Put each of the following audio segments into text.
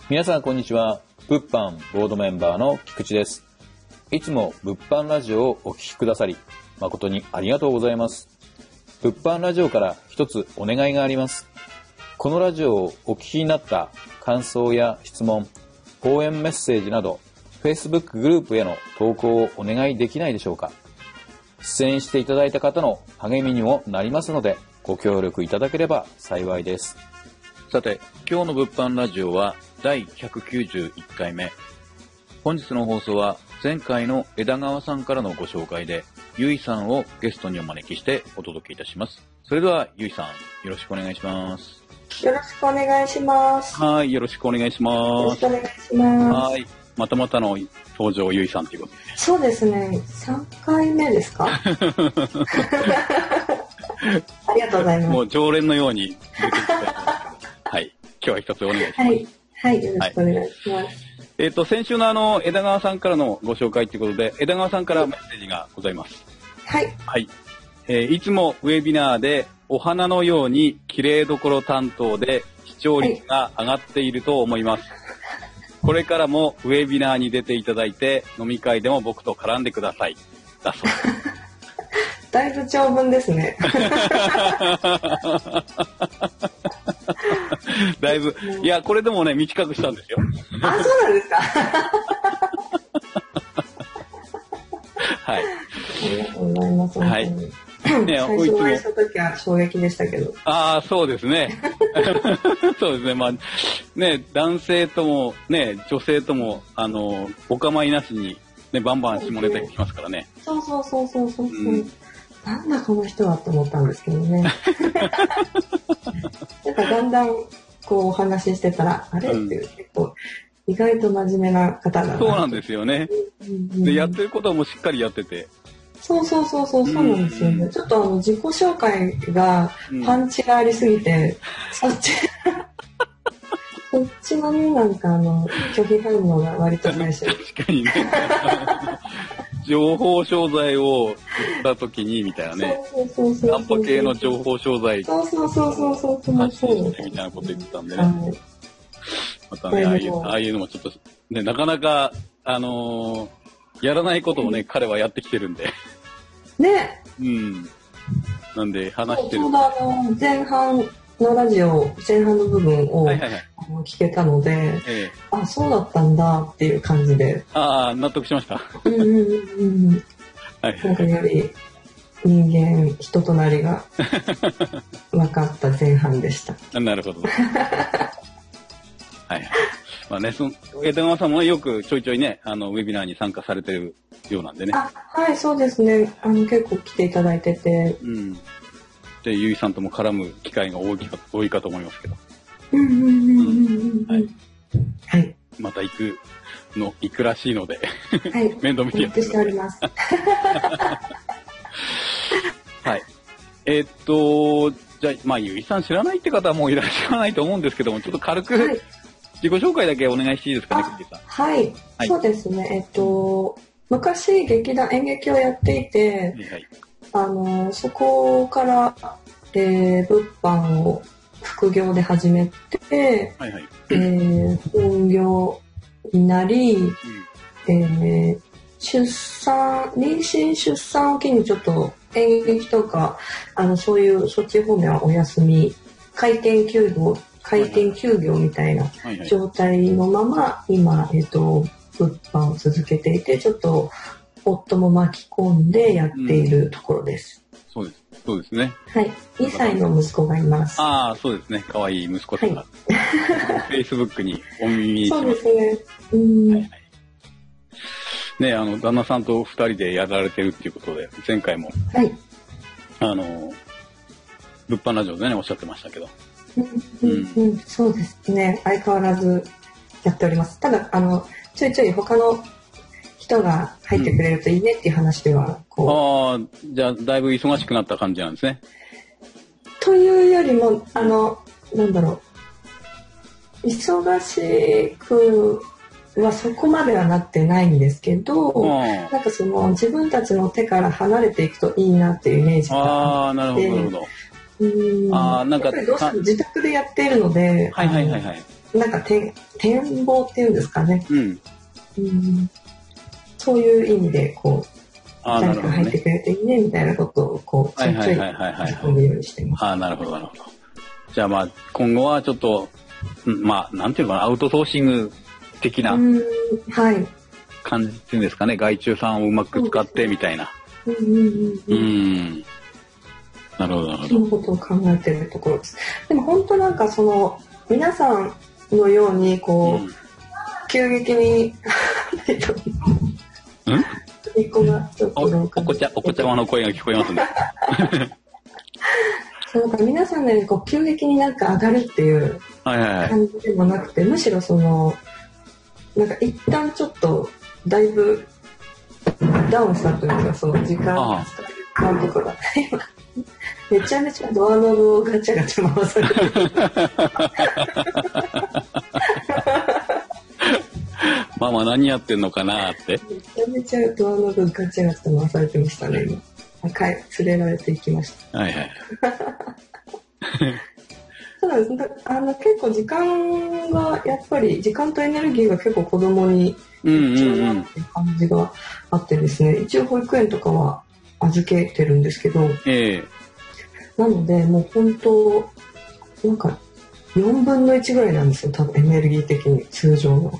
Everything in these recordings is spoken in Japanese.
皆さんこんにちは。物販ボードメンバーの菊池です。いつも物販ラジオをお聞きくださり誠にありがとうございます。物販ラジオから一つお願いがあります。このラジオをお聞きになった感想や質問、応援メッセージなど Facebook グループへの投稿をお願いできないでしょうか。出演していただいた方の励みにもなりますのでご協力いただければ幸いです。さて、今日の物販ラジオは第191回目。本日の放送は前回の枝川さんからのご紹介でゆいさんをゲストにお招きしてお届けいたします。それではゆいさん、よろしくお願いします。 よろしくお願いします。 はい、よろしくお願いします。 よろしくお願いします。 はい、またの登場ゆいさんということで。 そうですね、3回目ですか？ありがとうございます。 もう常連のように出てきてはい、今日は一つお願いします。 はい、はい、よろしくお願いします。 先週の枝川さんからのご紹介ということで、枝川さんからメッセージがございます。 はい。 はい。いつもウェビナーでお花のように綺麗どころ担当で視聴率が上がっていると思います。はい、これからもウェビナーに出ていただいて飲み会でも僕と絡んでください。だそうです。 だいぶ長文ですね。 だいぶ、いや、これでもね、短くしたんですよ。 あ、そうなんですか。 はい。 ありがとうございます。 はい。 ね、最初お会いした時は衝撃でしたけど。 ああ、そうですね。そうですね。まあ、ね、男性とも、ね、女性とも、お構いなしに、ね、バンバン下ネタ聞きますからね。 そう。なんだこの人はって思ったんですけどね。なんかだんだんこうお話ししてたら、あれっていう、結構意外と真面目な方だな。 そうなんですよね。で、やってることもしっかりやってて。 そうなんですよね。ちょっと自己紹介がパンチがありすぎて、そっちのね、なんか拒否反応が割と最初。 確かにね。情報商材を売った時にみたいなね。ナンパ系の情報商材。 そう。 発信してみたいなこと言ってたんでね。はい、またね、ああいうのもちょっと、ね、なかなか、やらないことをね、彼はやってきてるんで。 ね。 うん。なんで、話してる。 ちょうど前半のラジオ、前半の部分を、聞けたので、あ、そうだったんだっていう感じで。 ああ、納得しました。 はい。なんかより人となりが分かった前半でした。 なるほど。はい。まあね、枝川さんもよくちょいちょいね、ウェビナーに参加されてるようなんでね。 あ、はい、そうですね。結構来ていただいてて。 うん。で、ゆいさんとも絡む機会が多いかと思いますけど。 はい。 また行くらしいので、 はい。 面倒見てやってください。 しております。 はい。じゃあ、まあ、ゆいさん知らないって方はもういらっしゃらないと思うんですけども、ちょっと軽く、自己紹介だけお願いしていいですかね、栗さん。 はい。そうですね。昔演劇をやっていて、そこから、物販を副業で始めて、本業になり、妊娠出産を機にちょっと演劇とかそういうそっち方面はお休み、開店休業みたいな状態のまま今物販を続けていて、ちょっと夫も巻き込んでやっているところです。 そうですね。 はい。2歳の息子がいます。 ああ、そうですね。可愛い息子さんが。Facebook にお耳にします。 そうですね。 ね、旦那さんと2人でやられてるっていうことで、前回も、物販ラジオでね、おっしゃってましたけど。 そうですね。相変わらずやっております。ただ、ちょいちょい他の人が入ってくれるといいねっていう話では、 ああ、じゃあ、だいぶ忙しくなった感じなんですね。 というよりも、なんだろう。忙しくはそこまではなってないんですけど、なんか自分たちの手から離れていくといいなっていうイメージがあって。 なるほど。 なんかどうしても自宅でやっているので、 なんか展望っていうんですかね。 うん。 そういう意味で、こう、誰か入ってくれていいね、みたいなことを、こう、ちょいちょい込むようにしています。 なるほど、なるほど。じゃあまあ、今後はちょっと、まあ、なんていうのかな、アウトソーシング的な感じっていうんですかね、外注さんをうまく使ってみたいな。なるほど、なるほど。 そのことを考えているところです。でも本当なんか皆さんのように、こう、急激に、一個がちょっとお子ちゃまの声が聞こえますね。 そうなんか皆さんのようにこう急激になんか上がるっていう感じでもなくて、むしろなんか一旦ちょっとだいぶダウンしたというか、時間とかがめちゃめちゃドアノブをガチャガチャ回されてママ何やってんのかなって。 めちゃめちゃドアノブガチャガチャ回されてましたね、今。連れられていきました。そうなんです。結構時間が、やっぱり時間とエネルギーが結構子供に必要なっていう感じがあってですね、一応保育園とかは預けてるんですけど、なのでもう本当なんか4分の1ぐらいなんですよ、多分エネルギー的に通常の。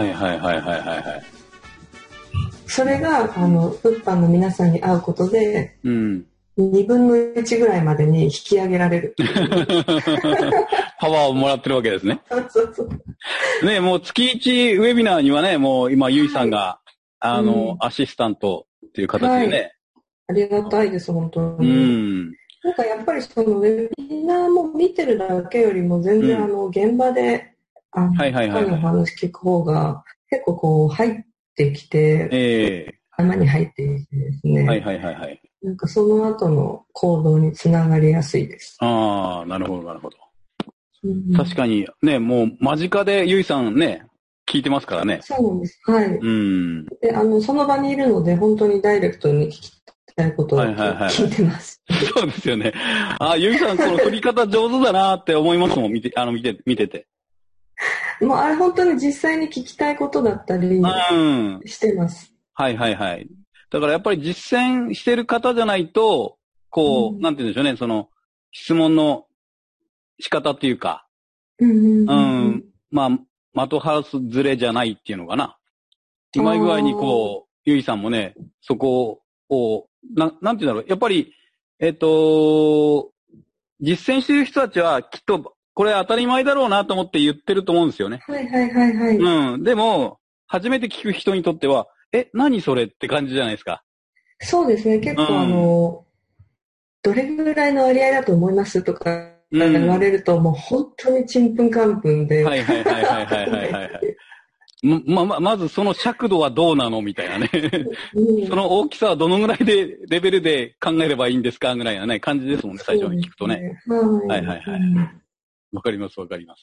それが物販の皆さんに会うことで、2分の1ぐらいまでに引き上げられる。 パワーをもらってるわけですね。ね、もう月1ウェビナーにはね、もう今ゆいさんが、アシスタントっていう形でね。 ありがたいです、本当に。なんかやっぱりウェビナーも見てるだけよりも全然現場で他にお話聞く方が結構こう入ってきて、頭に入ってきてですね。なんかその後の行動につながりやすいです。 なるほど、なるほど。確かにね、もう間近でゆいさんね、聞いてますからね。 そうなんです。はい。で、その場にいるので、本当にダイレクトに聞きたいことを聞いてます。 そうですよね。ゆいさん、この振り方上手だなって思いますもん、見てて。 もうあれ本当に実際に聞きたいことだったりしてます。 だからやっぱり実践してる方じゃないと、こう、なんて言うんでしょうね、質問の仕方っていうか、まあ、的ハウスずれじゃないっていうのかな。うまい具合にこう、ゆいさんもね、そこを、なんて言うんだろう、やっぱり、実践してる人たちはきっと、これ当たり前だろうなと思って言ってると思うんですよね。でも、初めて聞く人にとっては、何それって感じじゃないですか。 そうですね。結構どれぐらいの割合だと思いますとか言われると、もう本当にちんぷんかんぷんで。 まずその尺度はどうなのみたいなね。その大きさはどのぐらいで、レベルで考えればいいんですかぐらいなね、感じですもんね、最初に聞くとね。わかります、わかります。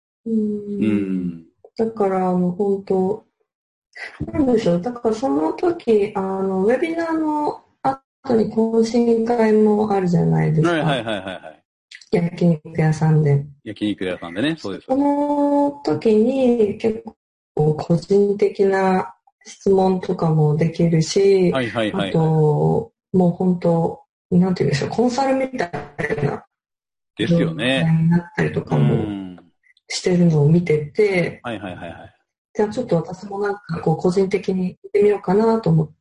だから本当、なんでしょう。だからその時、ウェビナーの後に懇親会もあるじゃないですか。焼肉屋さんで。 焼肉屋さんでね、そうです。 その時に結構個人的な質問とかもできるし、あと、もう本当、なんて言うんでしょう、コンサルみたいな。 ですよね。 になったりとかもしてるのを見てて、じゃあちょっと私もなんかこう個人的に行ってみようかなと思って。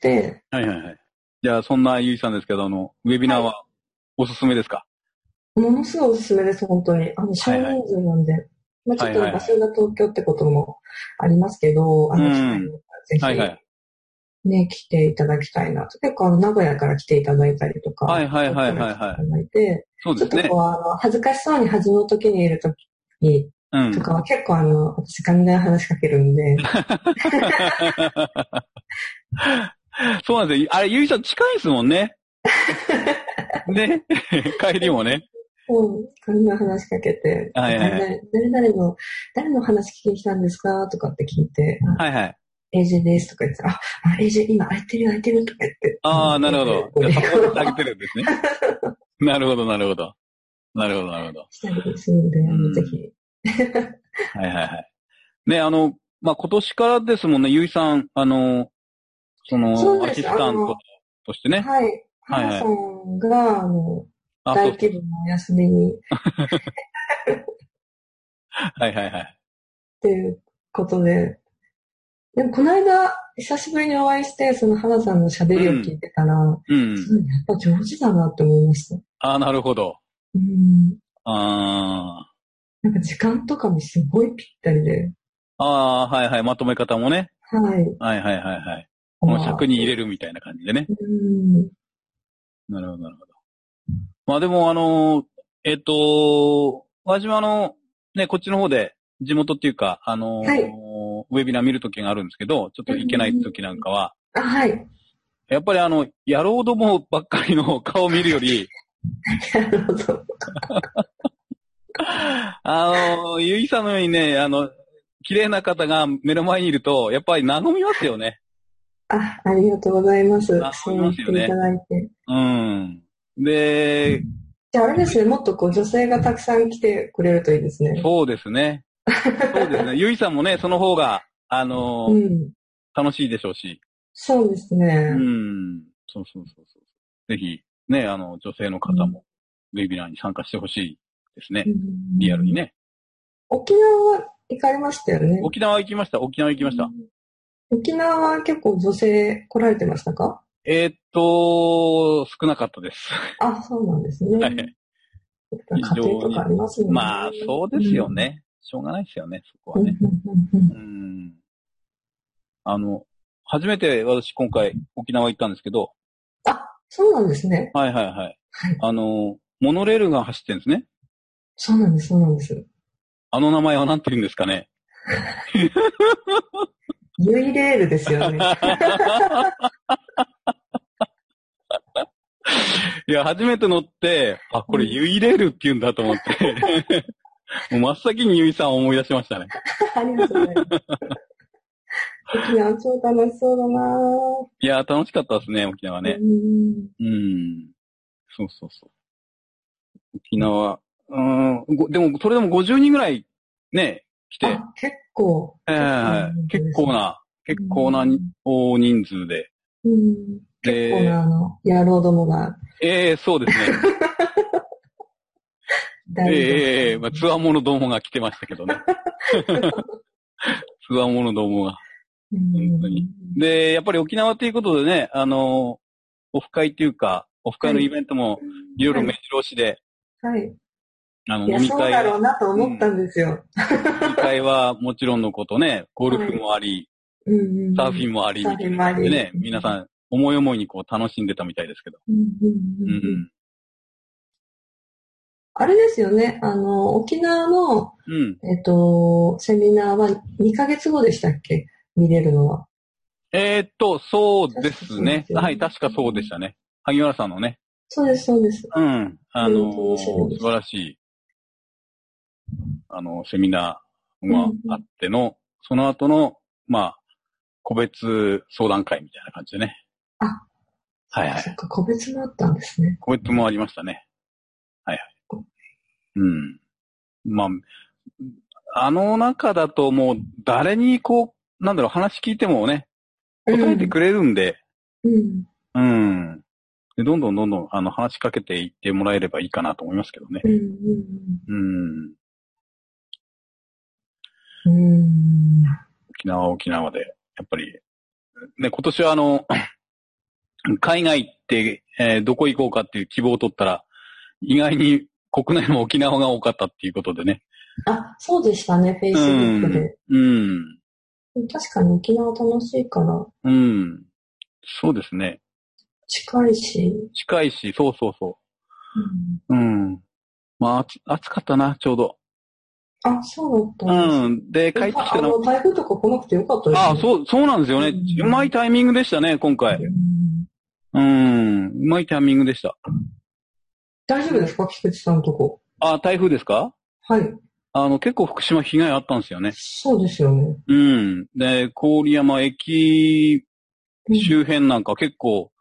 じゃあそんなゆいさんですけど、ウェビナーはおすすめですか？ ものすごいおすすめです、本当に。少人数なんで。まあちょっと場所が東京ってこともありますけど、機会にぜひ、ね、来ていただきたいなと。結構名古屋から来ていただいたりとか、ちょっとこう恥ずかしそうに端の時にいる時に、とかは結構私ガンガン話しかけるんで。 そうなんですよ。あれ、ゆいさん近いですもんね。ね。帰りもね。 ガンガン話しかけて、誰の話聞きに来たんですかとかって聞いて、AJ ですとか言って、AJ 今空いてるとか言って。 なるほど。サポートしてあげてるんですね。なるほど。 したりするので、ぜひ。 はいはいはい。ね、まあ、今年からですもんね、ゆいさん、アそうです。 シスタントとしてね。 はい。 はいはい。 花さんが、 あ、そうそう。 大規模なお休みにっはいはいはい。 ていうことで、でもこの間、久しぶりにお会いして、その花さんの喋りを聞うん。 いてたら、 うん。 すごいやっぱ上手だなって思いました。 あ、なるほど。 うん。 あなんか時間とかもすごいぴったりで、 あ。ああ、はいはい。まとめ方もね。 はい。 はいはいはいはい。このまあ、 尺に入れるみたいな感じでね。 うん。 なるほどなるほど。まあでも輪島の、ね、こっちの方で、地元っていうか、 はい。 ウェビナー見るときがあるんですけど、ちょっと行けないときなんかは、 あ、はい。 やっぱり野郎どもばっかりの顔を見るより、 なるほど。 ゆいさんのようにね、綺麗な方が目の前にいると、やっぱり和みますよね。 あ、ありがとうございます。 和みそう言っていたますよね。 だいて。 うん。で、 じゃああれですね、もっとこう女性がたくさん来てくれるといいですね。 そうですね。そうですね。ゆいさんもね、その方が、 うん。 楽しいでしょうし。 そうですうね。 ん。そうそうそうそう。ぜひ、ね、女性のうん。 方も、ウェビナーに参加してほしいですうね。リアルにん、 ね。 沖縄は行かれましたよね。 沖縄行きました。沖縄行きました。 うん、沖縄は結構女性来られてましたか？ 少なかったです。 あ、そうなんですね。 はい。非家庭常に。 とかありますもんね。 まあ、そうですようん。 ね。しょうがないですよね、そこはね。 うんうんうんうん。あの、初めて私今回沖縄行ったんですけど、 あ、そうなんですね。 はいはいはい。 はい。 モノレールが走ってるんですね。 そうなんです、そうなんです。 あの名前は何て言うんですかね。 ユイレールですよね。 いや、初めて乗って、あ、これユイレールって言うんだと思って、もう真っ先にユイさんを思い出しましたね。 ありがとうございます。沖縄超楽しそうだなぁ。 いや、楽しかったですね、沖縄うね。 ん。 うん。そうそうそう。沖縄、でも、それでも50人ぐらいね、来て、 あ、結構な人数ですね。 結構な大人数で。 うん。結構なで、 野郎どもがそうですね。 大合まあ、つわものどもが来てましたけどね。つわものどもが。 う本当に。 ん。 で、やっぱり沖縄ということでね、オフ会っていうか、オフはい。 会のイベントもいろいろ目はい。 白押しで、 はい。いや、 飲み会は、 そうだろうなとうん。 思ったんですよ。 飲み会はもちろんのことね、ゴルフはい。 もあり、 うんうんサーフうん。 ィンもあり、 サーフィンみたいなもあり。 感じでね、皆さん思い思いにこう楽しんでたみたいですけど。 うんうんうんううん。 ん。 あれですよね。沖縄の、 うん。 セミナーは2ヶ月後でしたっけ？見れるのは。 そうで確かすね。 そうですよね。 はい、確かそうでしたね。萩原さんのね。 そうです、そうです。 うん。 これも楽しみで素晴す。 らしい、セミナーうんがあっうん。 ての、その後の、まあ、個別相談会みたいな感じでね。 あ、そはいはい。 っかそっか、個別もあったんですね。 個別もありましたね。はいはい。うん。まあ、あの中だともう誰にこう、なんだろう、話聞いてもね、 うん。 答えてくれるんで、 うん。 うん。でどんどんどんどん、話しかけていってもらえればいいかなと思いますけどね。 うん。 うん。 うん。うん。 沖縄は沖縄で、やっぱり、ね、今年は海外って、どこ行こうかっていう希望を取ったら、意外に国内も沖縄が多かったっていうことでね。 あ、そうでしたね、 う Facebook ん。 で。 うん。 確かに沖縄楽しいからうん。そうですね。 近いし。 近いし、そうそうそうん、 う。うん。まあ、暑かったな、ちょうど。 あ、そうだったんです。 うん。で、帰ってきたの。 台風とか来なくてよかったですああ、 ね。 そうなんですようね。うまいん。 タイミングでしたね、今回。 うん、 うん。うまいタイミングでした。 大丈夫ですか、菊池さんのとこ？ あ、台風ですか？ はい。 結構福島被害あったんですよね。 そうですよね。 うん。で、郡山駅うん。 周辺なんか結構、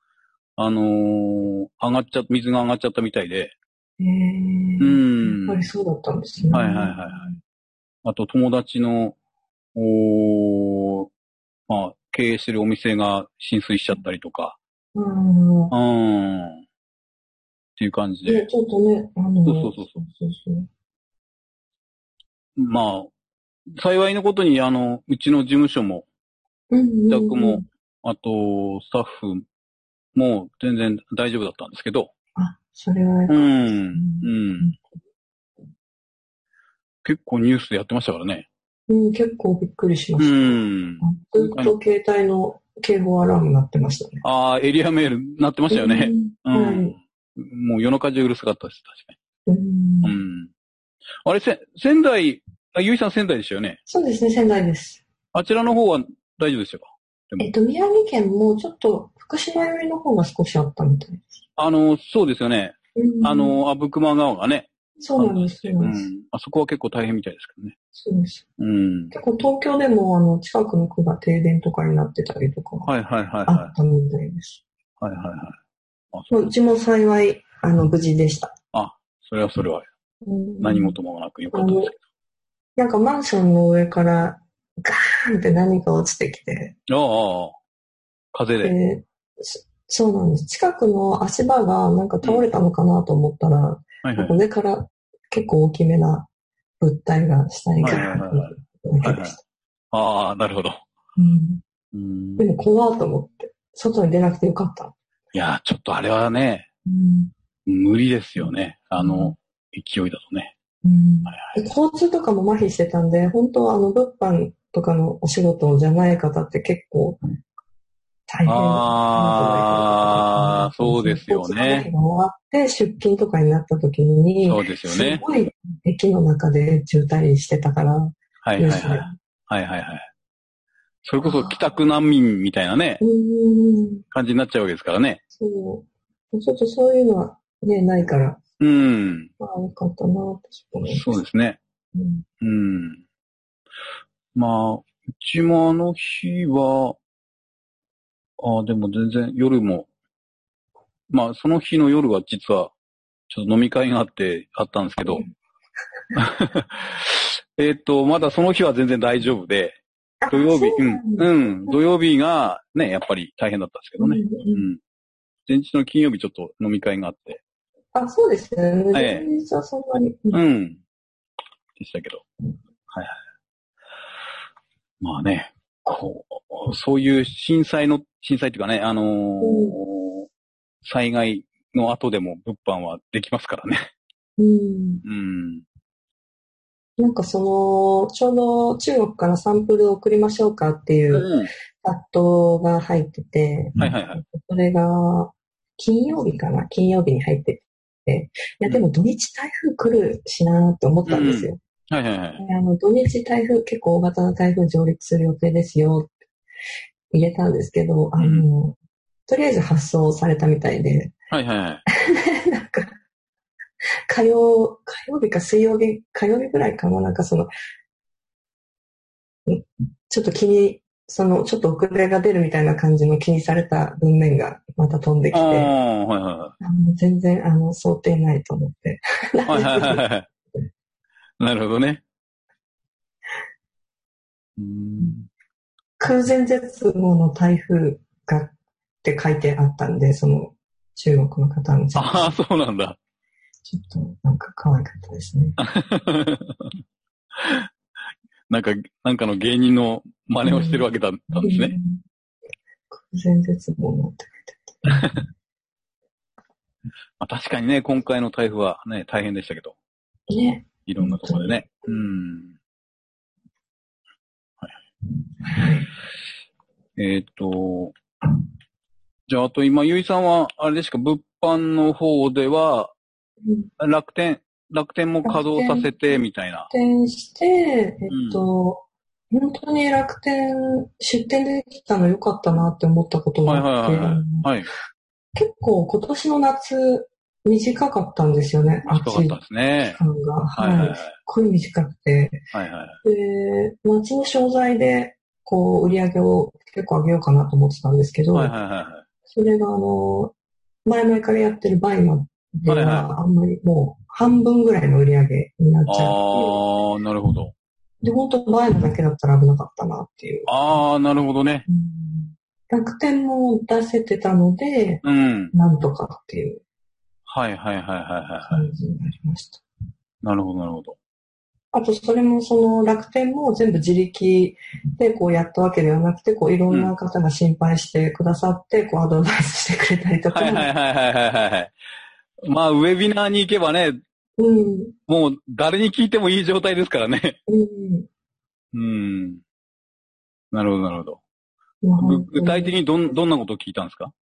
水が上がっちゃったみたいで。うやっぱん。 りそうだったんですね。 はいはいはいはい。 あと友達の、まあ、経営してるお店が浸水しちゃったりとか。っていう感じで。 ちょっとね、 そう。まあ、幸いのことに、うちの事務所も、自宅も、あと、スタッフも全然大丈夫だったんですけど。 あ、それは結構ニュースでやってましたからね。 結構びっくりしました。ずっと携帯の警報アラーム鳴ってましたね。 ああ、エリアメール鳴ってましたよね。もう夜中中うるさかったです、確かに。あれ、仙台、ゆいさん仙台でしたよね。 そうですね、仙台です。 あちらの方は大丈夫でしたか？ 宮城県もちょっと福島寄りの方が少しあったみたいです。 そうですよね。阿武隈川がね。 そうなんです。 あそこは結構大変みたいですけどね。 そうです。結構東京でも近くの区が停電とかになってたりとかあったみたいです。うちも幸い無事でした。 あ、それは。何事もなくよかったですけど。 なんかマンションの上からガーンって何か落ちてきて。 風で。 そうなんです。近くの足場がなんか倒れたのかなと思ったら、上から結構大きめな物体が下にガーンってああ、なるほど。 でも怖いと思って、外に出なくてよかった。 いや、ちょっとあれはね、無理ですよね。勢いだとね。 交通とかも麻痺してたんで、本当物販とかのお仕事じゃない方って結構大変。 そうですよね。 交通が終わって出勤とかになった時に、 そうですよね。 すごい駅の中で渋滞してたから。 それこそ帰宅難民みたいなね、感じになっちゃうわけですからね。 そう。ちょっとそういうのはね、ないから。まあ、よかったなと思います。 そうですね。まあ、うちもあの日は、でも全然夜も、まあその日の夜は実は、ちょっと飲み会があったんですけど、まだその日は全然大丈夫で、土曜日、土曜日がね、やっぱり大変だったんですけどね。前日の金曜日ちょっと飲み会があって。 あ、そうですね。前日はそんなに。 でしたけど。まあね、そういう震災っていうかね、災害の後でも物販はできますからね。 なんかちょうど中国からサンプルを送りましょうかっていうチャットが入ってて、それが金曜日に入ってて、いやでも土日台風来るしなって思ったんですよ。土日台風、結構大型な台風上陸する予定ですよって入れたんですけど、とりあえず発送されたみたいで、なんか、火曜日か火曜日ぐらいかな、なんかちょっとちょっと遅れが出るみたいな感じの気にされた文面がまた飛んできて、全然想定ないと思って。 なるほどね。 空前絶後の台風がって書いてあったんで、その中国の方の。 そうなんだ。 ちょっとなんか可愛かったですね。 なんかの芸人の真似をしてるわけだったんですね。 空前絶後のって書いてあった。確かにね、今回の台風はね、大変でしたけど。 ね。 いろんなところでね。じゃあ、あと今、ゆいさんは、あれですか、物販の方では、楽天も稼働させて、みたいな。 楽天して、本当に楽天出店できたの良かったなって思ったことがあって、結構今年の夏短かったんですよね。 短かったですね。 期間が。すっごい短くて。で、街の商材で、売り上げを結構上げようかなと思ってたんですけど、それが前々からやってるバイマでは、あんまりもう半分ぐらいの売り上げになっちゃう。 なるほど。 で、本当前のだけだったら危なかったなっていう。 ああ、なるほどね。 楽天も出せてたので、なんとかっていう。 はいはいはいはいはい。 感じになりました。 なるほどなるほど。 あと、それも楽天も全部自力でこうやったわけではなくて、こういろんな方が心配してくださって、こうアドバイスしてくれたりとか。 はいはいはいはいはい。まあ、ウェビナーに行けばね、もう誰に聞いてもいい状態ですからね。なるほどなるほど。具体的にどんなことを聞いたんですか？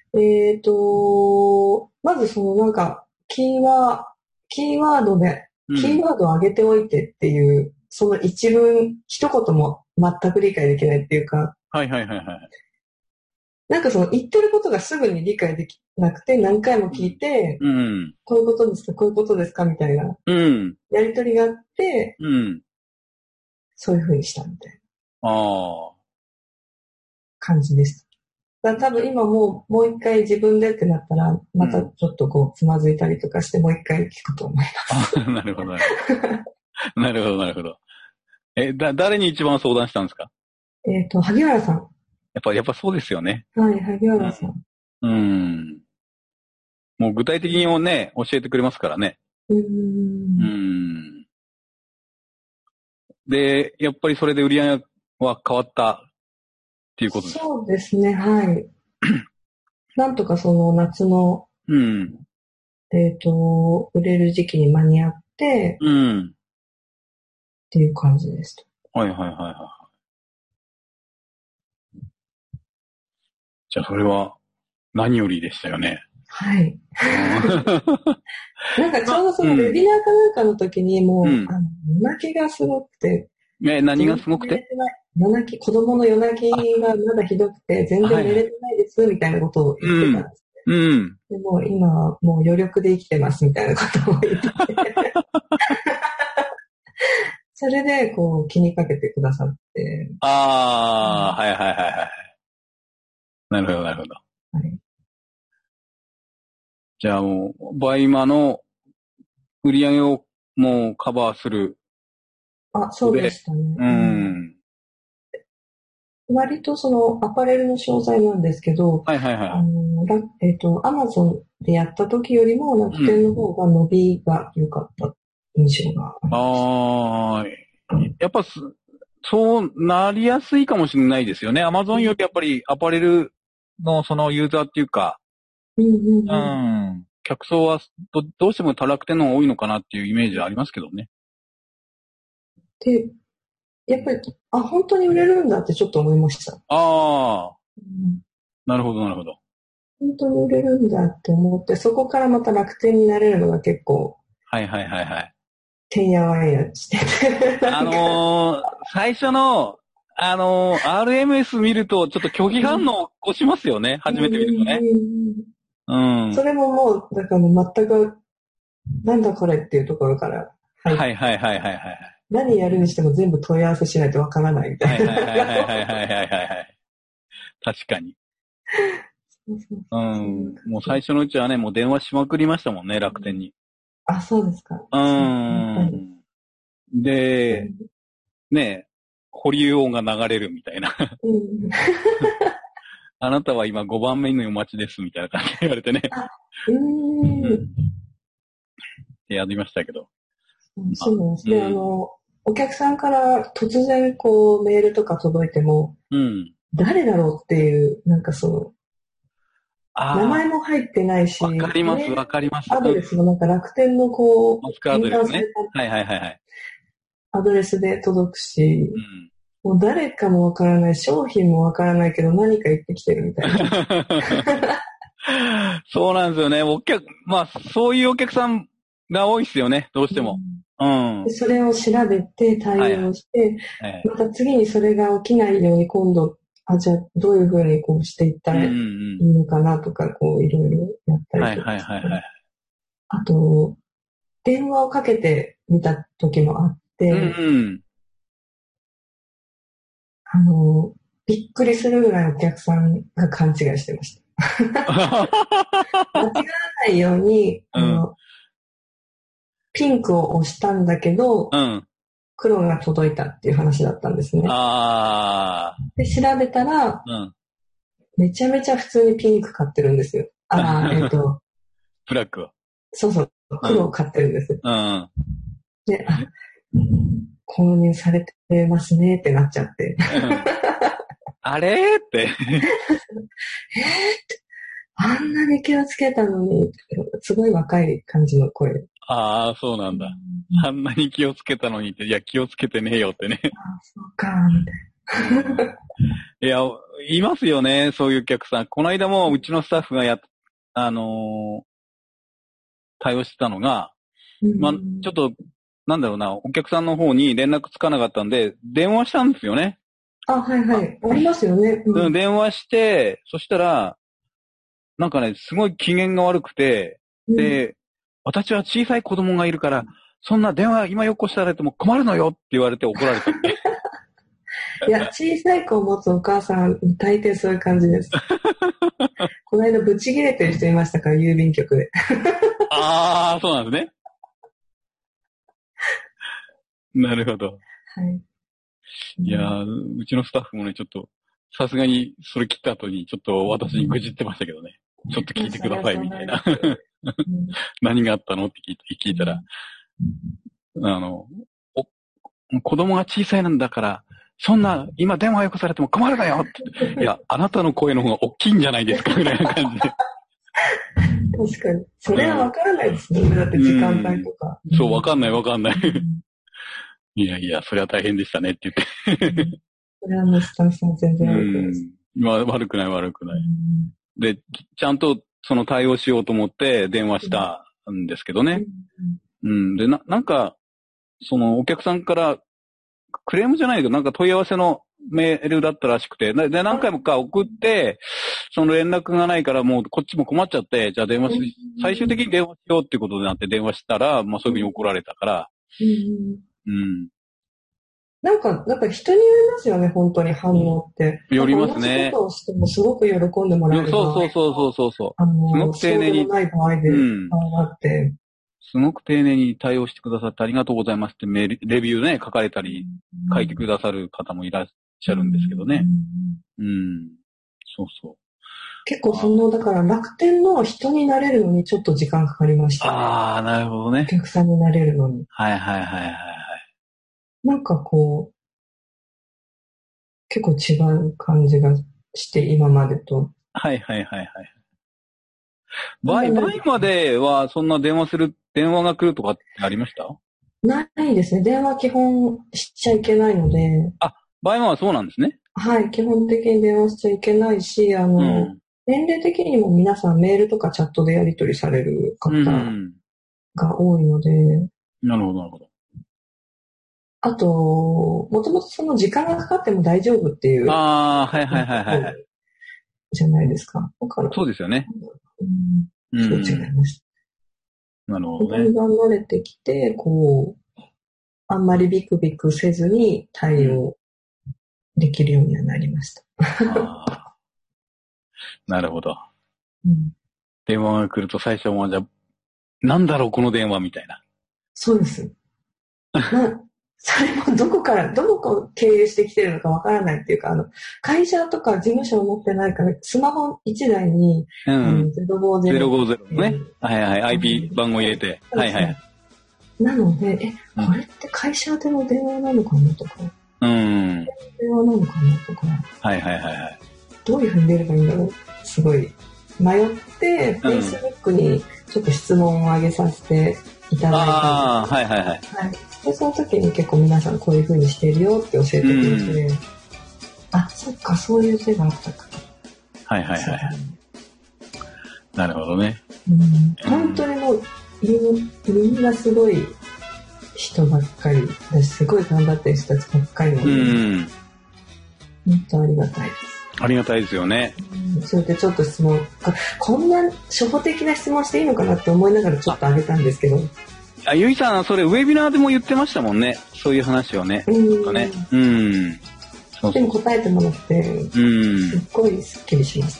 まずキーワードで、キーワードを上げておいてっていう、その一言も全く理解できないっていうか。 はいはいはいはい。 言ってることがすぐに理解できなくて、何回も聞いて、こういうことですか、こういうことですかみたいな、やりとりがあって、そういう風にしたみたいな感じです。多分今もう一回自分でってなったら、またちょっとこうつまずいたりとかして、もう一回聞くと思います。 なるほど。なるほど、なるほど。誰に一番相談したんですか？ 萩原さん。 やっぱそうですよね。 はい、萩原さん。 もう具体的にね、教えてくれますからね。で、やっぱりそれで売り上げは変わったっていうことですか？ そうですね、はい。なんとか夏の、売れる時期に間に合って、っていう感じです。 はいはいはいはい。じゃあそれは何よりでしたよね。 はい。ちょうどウェビナーかなんかの時にもう、夜泣きがすごくて。 何がすごくて？ 夜泣き、子供の夜泣きがまだひどくて、全然寝れてないです、みたいなことを言ってたんです。でも今はもう余力で生きてます、みたいなことを言ってて。それで、こう、気にかけてくださって。 はいはいはいはい。なるほど、なるほど。はい、じゃあもう、バイマの売り上げをもうカバーする。 そうでしたね。割とアパレルの商材なんですけど、アマゾンでやった時よりも楽天の方が伸びが良かった印象があります。やっぱそうなりやすいかもしれないですよね。アマゾンよりやっぱりアパレルのそのユーザーっていうか、客層はどうしても楽天の方が多いのかなっていうイメージはありますけどね。 で、やっぱり、本当に売れるんだってちょっと思いました。 なるほど、なるほど。 本当に売れるんだって思って、そこからまた楽天になれるのが結構、 はいはいはいはい。 てんやわんやしてて。 最初の、RMS 見るとちょっと拒否反応起こしますよね。初めて見るとね。 それももう、だから全く、なんだこれっていうところから。 はいはいはいはいはい。 何やるにしても全部問い合わせしないとわからないみたいな。 はいはいはいはいはい。確かに。もう最初のうちはね、もう電話しまくりましたもんね、楽天に。 そうですか。 で、ね、保留音が流れるみたいな。あなたは今5番目にお待ちですみたいな感じで言われてね。ってやりましたけど。 そうなんですね。お客さんから突然こうメールとか届いても、誰だろうっていう、名前も入ってないし、 わかります、わかります。 アドレスも楽天のこう、 マスクアドレスね。はいはいはい。 アドレスで届くし、もう誰かもわからない、商品もわからないけど何か言ってきてるみたいな。そうなんですよね。まあ、そういうお客さんが多いですよね、どうしても。 それを調べて対応して、また次にそれが起きないように今度、じゃあどういうふうにこうしていったらいいのかなとか、こういろいろやったりとか。あと、電話をかけてみた時もあって、びっくりするぐらいお客さんが勘違いしてました。間違わないように、ピンクを押したんだけど、 黒が届いたっていう話だったんですね。で、調べたら、めちゃめちゃ普通にピンク買ってるんですよ。ブラックは。 そうそう、黒を買ってるんですよ。で、購入されてますねってなっちゃって。 あれって。 あんなに気をつけたのに、すごい若い感じの声。 ああ、そうなんだ。あんなに気をつけたのにって、いや、気をつけてねえよってね。 そうか、みたいな。 いや、いますよね、そういうお客さん。この間もうちのスタッフが対応してたのが、まあ、ちょっと、なんだろうな、お客さんの方に連絡つかなかったんで、電話したんですよね。 はいはい。ありますよね。 電話して、そしたら、なんかね、すごい機嫌が悪くて、で、私は小さい子供がいるから、そんな電話今よこしたられても困るのよって言われて怒られたって。 いや、小さい子を持つお母さん、大抵そういう感じです。この間ブチ切れてる人いましたから、郵便局で。 ああ、そうなんですね。なるほど。 はい。 いやー、うちのスタッフもね、ちょっと、さすがにそれ切った後にちょっと私に愚痴ってましたけどね。ちょっと聞いてくださいみたいな。何があったのって聞いたら、子供が小さいなんだから、そんな、今電話よこされても困るなよって。いや、あなたの声の方が大きいんじゃないですかみたいな感じで。 確かに。それはわからないですね。だって時間帯とか。 そう、わかんない。いやいや、それは大変でしたねって言って。 それはもうスタッフさん全然悪くないです。 悪くない。で、ちゃんとその対応しようと思って電話したんですけどね。で、なんか、そのお客さんからクレームじゃないけど、なんか問い合わせのメールだったらしくて、で、何回もか送って、その連絡がないからもうこっちも困っちゃって、じゃあ最終的に電話しようってことになって電話したら、まあそういうふうに怒られたから、 なんか人によりますよね、本当に反応って。 よりますね。 同じことをしてもすごく喜んでもらえる。 そう。すごく丁寧に。 ない場合で、 すごく丁寧に対応してくださってありがとうございますってレビューね、書かれたり、書いてくださる方もいらっしゃるんですけどね。そう。 結構だから楽天の人になれるのにちょっと時間かかりました、ね。 ああ、なるほどね。 お客さんになれるのに。 はい。 なんかこう、結構違う感じがして、今までと。 はい。倍までは、そんな電話が来るとかってありました？ ないですね。電話基本しちゃいけないので。 倍はそうなんですね。 はい。基本的に電話しちゃいけないし、年齢的にも皆さんメールとかチャットでやり取りされる方が多いので。 なるほど。 あと、もともとその時間がかかっても大丈夫っていう。 はい。 じゃないですか。だから。 そうですよね。 そう違いました。 なるほどね。 だんだん慣れてきて、こう、あんまりビクビクせずに対応できるようにはなりました。 なるほど。電話が来ると最初はじゃあ、なんだろうこの電話みたいな。 そうです。それもどこを経由してきてるのかわからないっていうか、会社とか事務所を持ってないから、スマホ1台に、 050ね。IP 番号入れて。 なので、これって会社での電話なのかなとか、電話なのかなとか、どういうふうに出ればいいんだろう。すごい迷って、Facebook にちょっと質問を上げさせていただいたんです。で、その時に結構皆さんこういう風にしてるよって教えてくれて、そっか、そういう手があったか。 なるほどね。 本当にもう、みんなすごい人ばっかりだし、すごい頑張ってる人たちばっかりなので、本当ありがたいです。 ありがたいですよね。 それでちょっと質問、こんな初歩的な質問していいのかなって思いながらちょっとあげたんですけど。 ゆいさん、それウェビナーでも言ってましたもんね。そういう話をね。 でも答えてもらって、すっごいスッキリしました。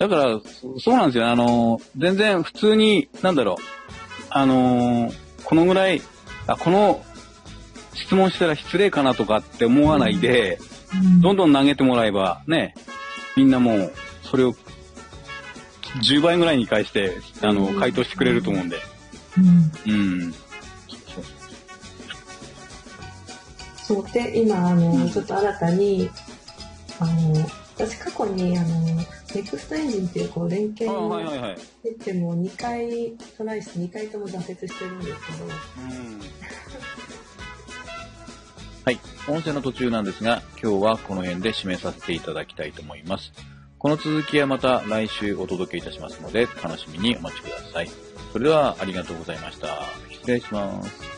だから、そうなんですよ。全然普通に、このぐらい、この質問したら失礼かなとかって思わないで、どんどん投げてもらえばね、みんなもうそれを10倍ぐらいに返して回答してくれると思うんで。 そうで、今ちょっと新たに私過去にネクストエンジンっていう連携をしてても2回トライして2回とも挫折してるんですけど。 はい。音声の途中なんですが、今日はこの辺で締めさせていただきたいと思います。この続きはまた来週お届けいたしますので、楽しみにお待ちください。それではありがとうございました。失礼します。